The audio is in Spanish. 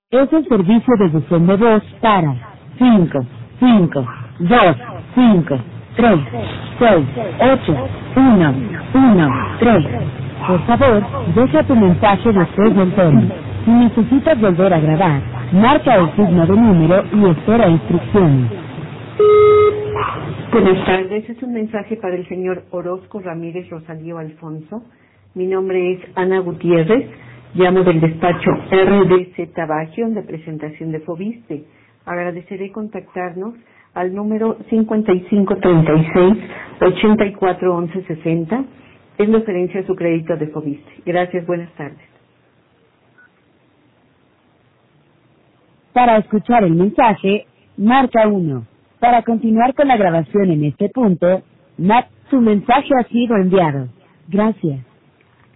Es el servicio de buzón de voz para 5, 5, 2, 5, 3, 6, 8, 1, 1, 3. Por favor, deja tu mensaje después del tono. Si necesitas volver a grabar, marca el signo de número y espera instrucciones. Buenas tardes, es un mensaje para el señor Orozco Ramírez Rosalío Alfonso. Mi nombre es Ana Gutiérrez, llamo del despacho RDZ Bagion de presentación de Fobiste. Agradeceré contactarnos al número 5536-841160 en referencia a su crédito de Fobiste. Gracias, buenas tardes. Para escuchar el mensaje, marca 1. Para continuar con la grabación en este punto, su mensaje ha sido enviado. Gracias.